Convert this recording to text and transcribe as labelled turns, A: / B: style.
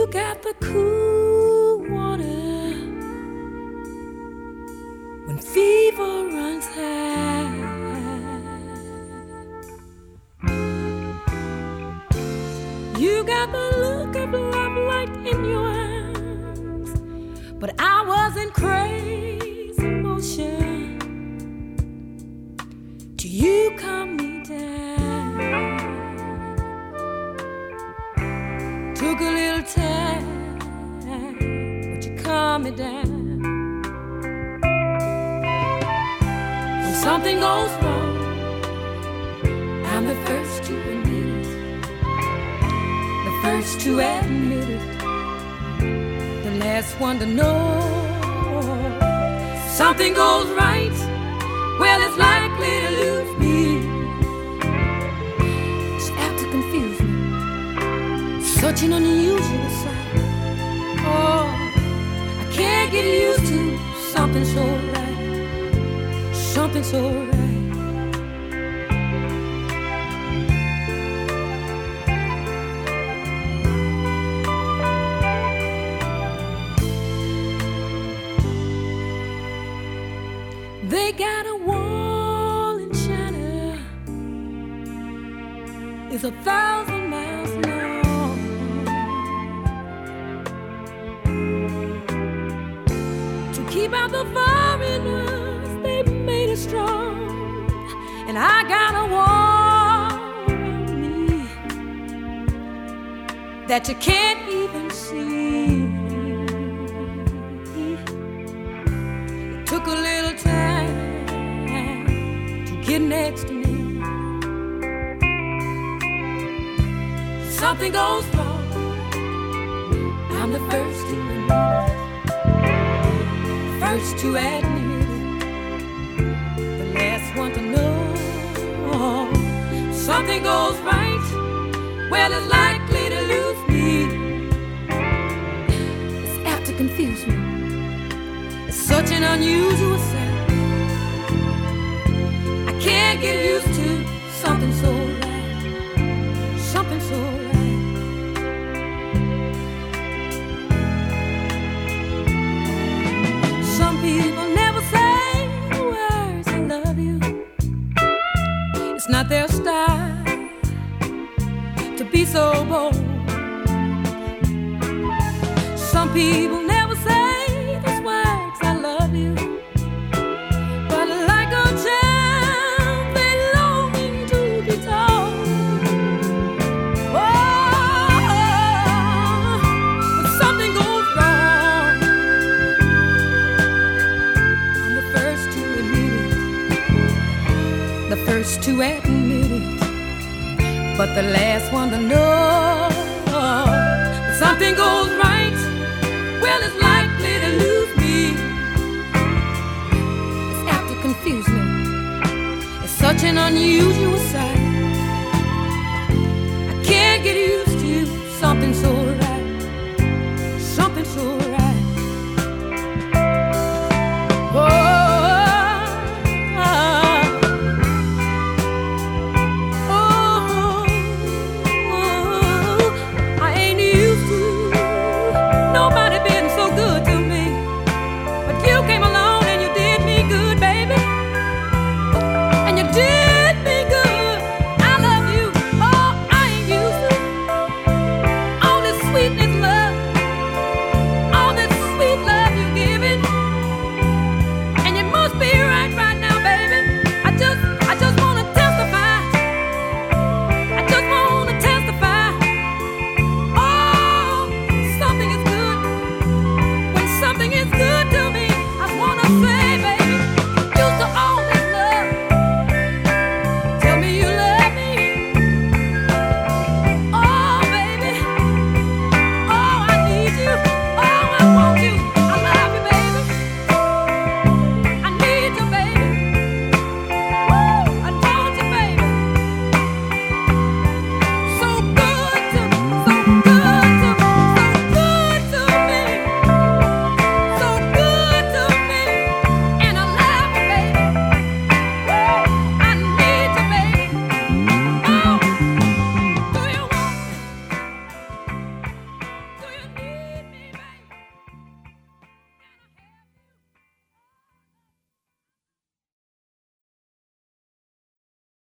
A: got the cool water when fever runs high. You got the look of love light in your eyes, but I was in crazy motion till you calm me down. Took a little time, but you calmed me down. When something goes wrong, I'm the first to admit it, the first to admit it, the last one to know. Something goes right, well, it's likely to lose me. It's apt to confuse me, such an unusual sight. Oh, I can't get used to something so right, something so right. They got a wall in China, it's 1,000 miles long. To keep out the foreigners, they made it strong. And I got a wall around me that you can't even see. It took a little time to get next to me. Something goes wrong, I'm the first to admit it, first to admit it, the last one to know. Something goes right, well, it's likely to lose me. It's apt to confuse me, it's such an unusual sound. I can't get used to something so right, something so right. Some people never say the words I love you. It's not their style to be so bold. Some people never say those words I love you, but like a child they longing to be told. Oh, when something goes wrong, I'm the first to admit it, the first to admit it, but the last one to know. When something goes right, well, it's likely to lose me. It's apt to confuse me, it's such an unusual sight.